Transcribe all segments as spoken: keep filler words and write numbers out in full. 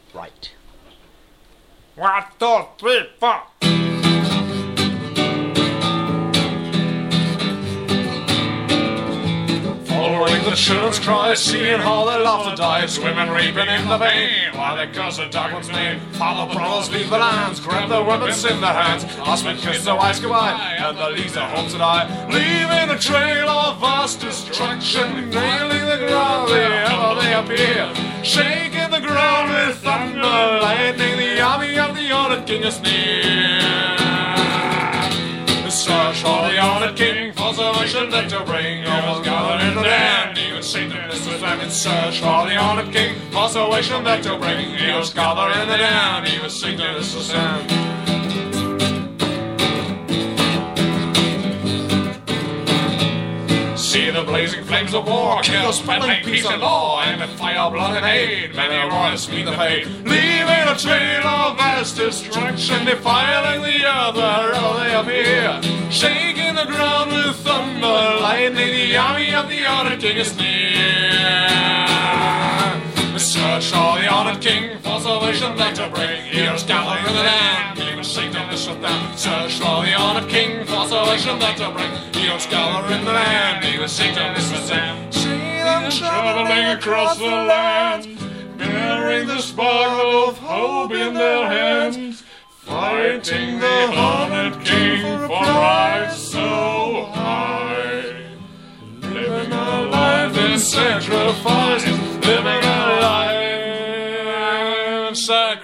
Right. One, two, three, four. Following the children's cries, seeing how their laughter dies, women raping in the vein, while they curse the dark one's name. Father brothers leave the lands, grab their weapons in their hands, husband kiss their wives goodbye, and the leaves their homes to die, leaving a trail of vast destruction, nailing the ground wherever they appear, shaking the ground with thunder, lightning. The army of the honored king is near. Search for the honored king for salvation that to bring. Almost gathered in the land, even Satan is with them. In search for the honored king for salvation that to bring. He was gathered in the land, even Satan is with them. See the blazing flames of war, kill, spelling peace and law, and the fire, blood, and hate, many royals meet the fate, leaving a trail of vast destruction, defiling the earth wherever they appear, shaking the ground with thunder, lightning. The army of the honored king is near. Search for the honored king for salvation that to bring. Heroes gather in the land, even Satan is with them. Search for the honored king for salvation that to bring. Heroes gather in the land, even Satan is with them. See them traveling across the land, bearing the sparkle of hope in their hands, fighting the honored king for pride so high, living a life in sacrifice, living a life in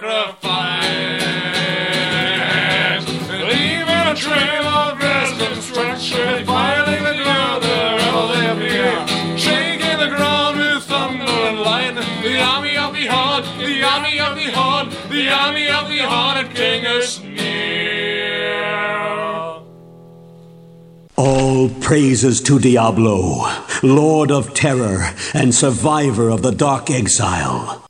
sacrifice, leaving a trail of rest and destruction, filing the ground wherever they appear, shaking the ground with thunder and lightning. The army of the horde, the army of the horde, the army of the honored king is near. All praises to Diablo, Lord of Terror and survivor of the Dark Exile.